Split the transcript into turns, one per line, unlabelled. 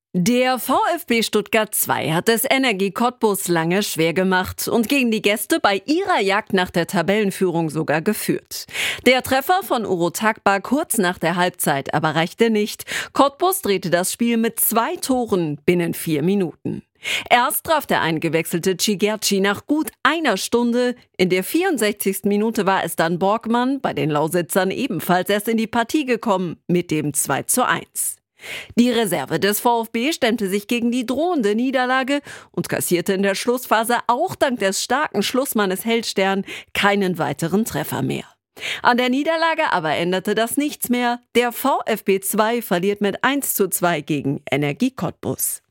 Der VfB Stuttgart 2 hat es Energie Cottbus lange schwer gemacht und gegen die Gäste bei ihrer Jagd nach der Tabellenführung sogar geführt. Der Treffer von Uro Takbar kurz nach der Halbzeit aber reichte nicht. Cottbus drehte das Spiel mit 2 Toren binnen 4 Minuten. Erst traf der eingewechselte Cigerci nach gut einer Stunde. In der 64. Minute war es dann Borgmann, bei den Lausitzern ebenfalls erst in die Partie gekommen, mit dem 2:1. Die Reserve des VfB stemmte sich gegen die drohende Niederlage und kassierte in der Schlussphase auch dank des starken Schlussmannes Hellstern keinen weiteren Treffer mehr. An der Niederlage aber änderte das nichts mehr. Der VfB 2 verliert mit 1:2 gegen Energie Cottbus.